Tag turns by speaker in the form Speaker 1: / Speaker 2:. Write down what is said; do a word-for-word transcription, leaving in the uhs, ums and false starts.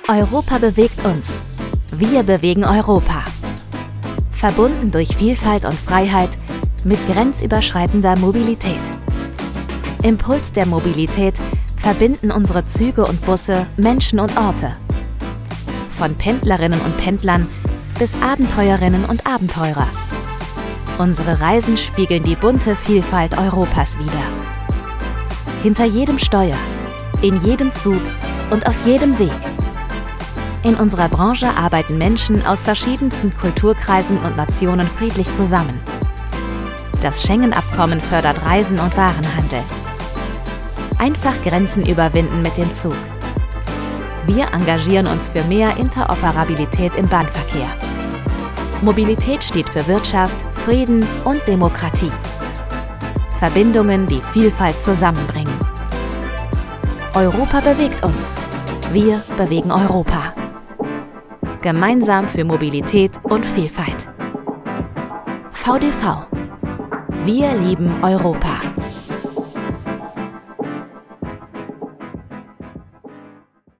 Speaker 1: Europa bewegt uns. Wir bewegen Europa. Verbunden durch Vielfalt und Freiheit mit grenzüberschreitender Mobilität. Impuls der Mobilität verbinden unsere Züge und Busse Menschen und Orte. Von Pendlerinnen und Pendlern bis Abenteuerinnen und Abenteurer. Unsere Reisen spiegeln die bunte Vielfalt Europas wider. Hinter jedem Steuer, in jedem Zug und auf jedem Weg. In unserer Branche arbeiten Menschen aus verschiedensten Kulturkreisen und Nationen friedlich zusammen. Das Schengen-Abkommen fördert Reisen und Warenhandel. Einfach Grenzen überwinden mit dem Zug. Wir engagieren uns für mehr Interoperabilität im Bahnverkehr. Mobilität steht für Wirtschaft, Frieden und Demokratie. Verbindungen, die Vielfalt zusammenbringen. Europa bewegt uns. Wir bewegen Europa. Gemeinsam für Mobilität und Vielfalt. V D V. Wir lieben Europa.